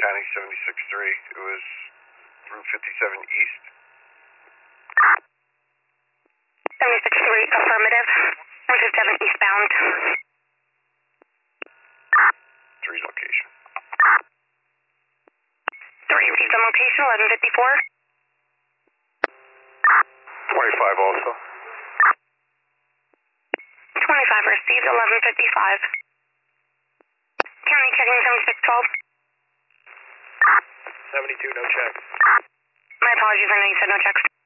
County 76-3. It was Route 57 East. 76-3, affirmative. Route 57 eastbound. 3's location. 3 received on location, 1154. 25 also. 25 received, 1155. County checking 7612. 72, no check. My apologies, I know you said no checks.